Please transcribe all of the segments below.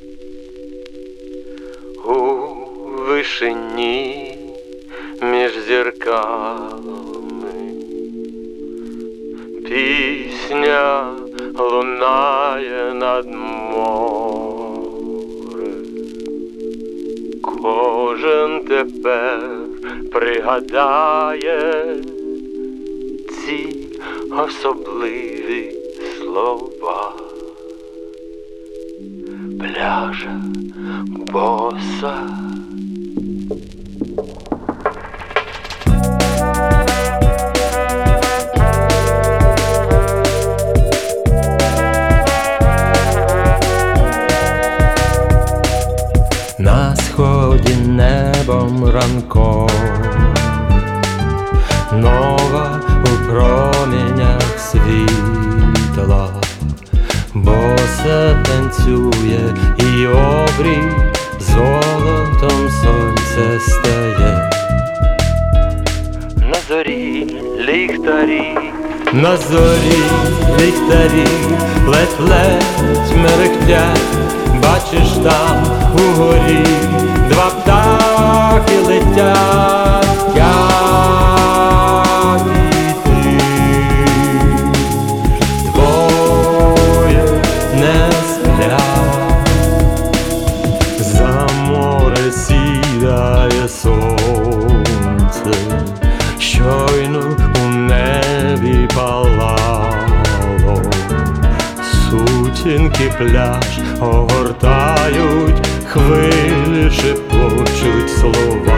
У вишині між зірками пісня лунає над морем. Кожен тепер пригадає ці особливі слова. Пляжа боса. На сході небом ранком, нова у промінях світла, боса танцює і обрій золотом сонце стає. На зорі ліхтарі, на зорі ліхтарі ледь-ледь мерехтять. Бачиш, там угорі два птахи летять, я і ти. Двоє не сплять, за море сідає сонце, щойно у небі палало. Сутінки пляж огортають, хвилі шепочуть слова.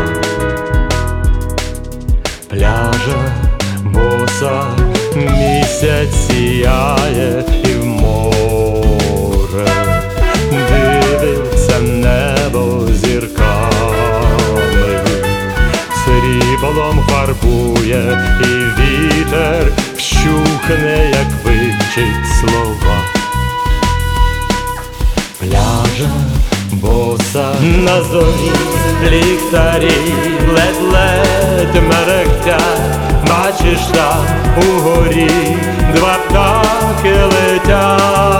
Пляжа боса, місяць сіяє і в море дивиться небо зірками, сріблом фарбує і вітер вщухне, як вивчить слова. Пляжа боса, на зорі ліхтарі ледь-ледь мерехтять. Бачиш, там угорі два птахи летять.